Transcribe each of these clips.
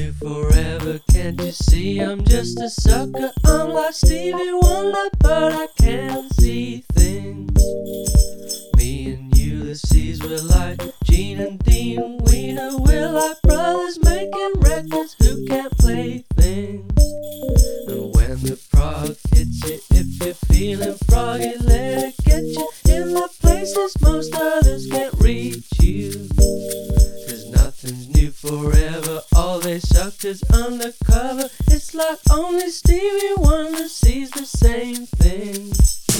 new forever. Can't you see I'm just a sucker? I'm like Stevie Wonder, but I can't see things. Me and Ulysses, we're like Gene and Dean Wiener. We're like brothers making records who can't play things. And when the prog hits you, if you're feeling froggy, let it get you in the places most others can't reach you. Cause nothing's new forever, all they suck is undercover. It's like only Stevie Wonder sees the same thing.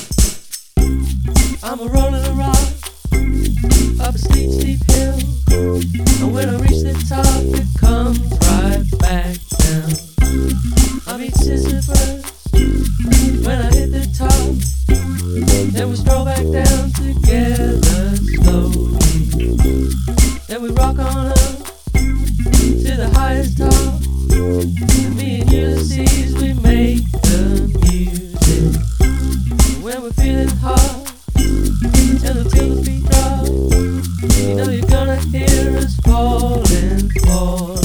I'm a rolling a rock up a steep, steep hill, and when I reach the top, it comes right back down. I meet Sisyphus when I hit the top, then we stroll back down together slowly. Then we rock on up to the highest top, and me and Ulysses, we make the music. And when we're feeling hot, and until the beat drops, you know you're gonna hear us falling, falling.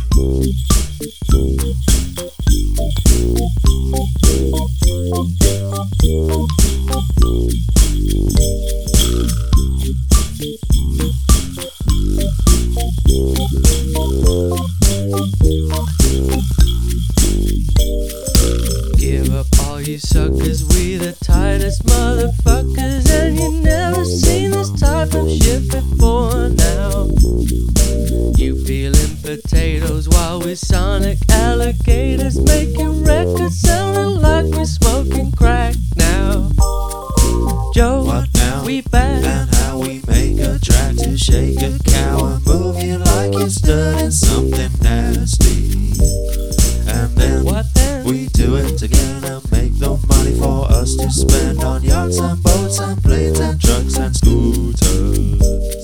Give up all you suckers, we the tightest motherfuckers, and you never seen this type of shit before now. You peeling potatoes while we sonic alligators, making records sounding like we're smoking crack now. Joe, what now? We back. And how we make a track to shake a cow and move you like you're studying something nasty. And then What then? we do it again and make the money for us to spend on yachts and boats and planes and trucks and scooters.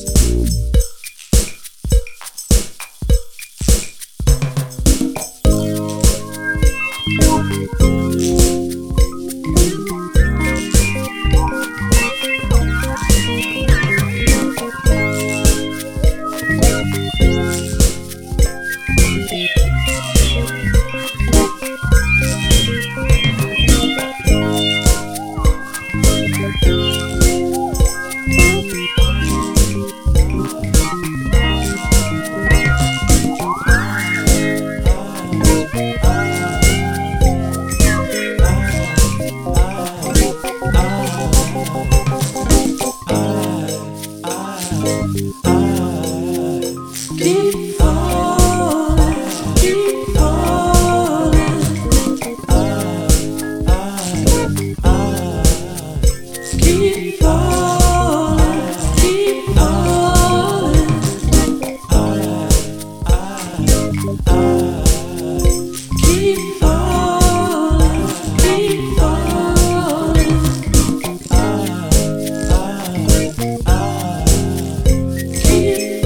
Keep falling, keep falling. Keep falling, keep falling. Keep falling, keep falling. Keep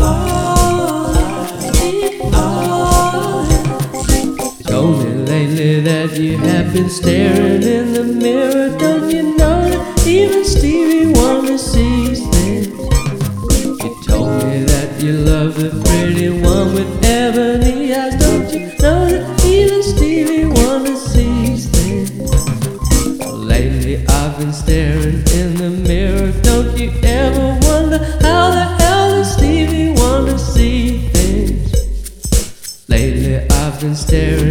falling. Told me lately that you have been staring in the mirror. Don't you know that even Stevie Wonder sees things? You told me that you love the pretty one with ebony eyes. Don't you know that even Stevie Wonder sees things? Well, lately I've been staring in the mirror. Don't you ever wonder how the hell does Stevie Wonder see things? Lately I've been staring